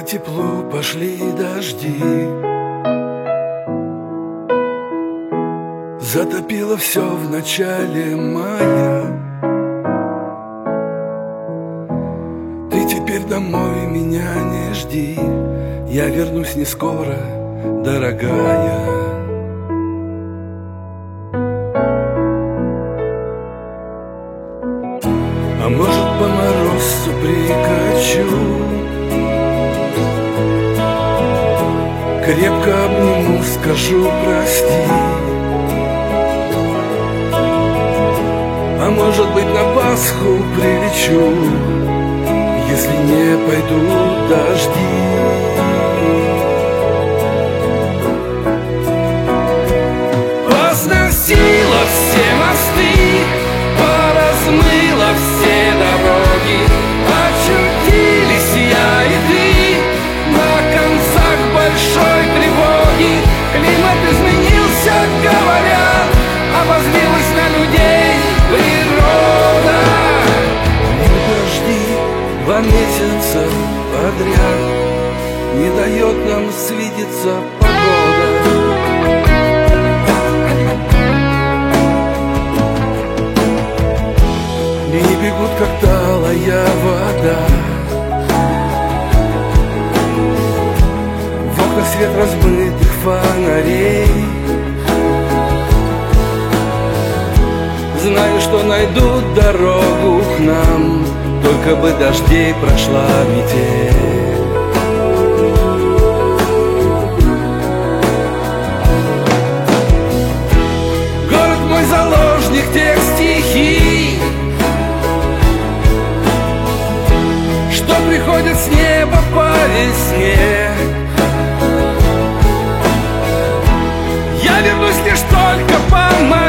теплу пошли дожди, затопило все в начале мая. Ты теперь домой меня не жди, я вернусь не скоро, дорогая. А может, по морозцу прикачу, крепко обниму, скажу прости. А может быть, на Пасху прилечу, если не пойдут дожди. Посносило все мосты, поразмыло все дороги, очутились я и ты на концах большой тревоги. Климат изменился, говорят, обозлилась на людей природа. Дожди 2 месяца подряд, не дает нам свидеться погода. Дни бегут, как талая вода, в окнах свет размытых фонарей. Знаю, что найдут дорогу к нам, только бы дождей прошла метель. Город мой заложник тех стихий, что приходит с неба по весне. Я вернусь лишь только по